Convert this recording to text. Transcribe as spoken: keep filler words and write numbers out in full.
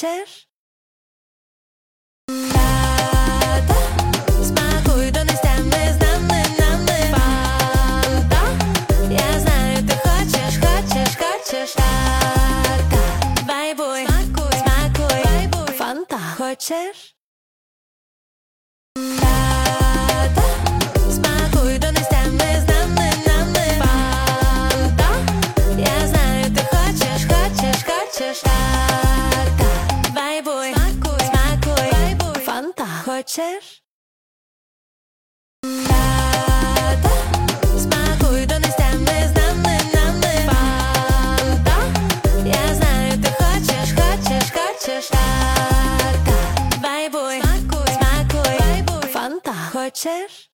Хочеш? Та-та, смакуй до нестями з нами, нами. Фанта, я знаю, ти хочеш, хочеш, хочеш. Та-та, вайбуй, смакуй, смакуй, вайбуй. Фанта, хочеш? Та-та, смакуй до нестями з нами, нами. Фанта, я знаю, ти хочеш, хочеш, хочеш. Та-та, вайбуй, смакуй, смакуй, вайбуй. Фанта, хочеш? Та-та, смакуй до нестями з нами, нами. Фанта, я знаю, ти хочеш, хочеш, хочеш. Та-та, вайбуй, смакуй, смакуй, вайбуй. Фанта, хочеш?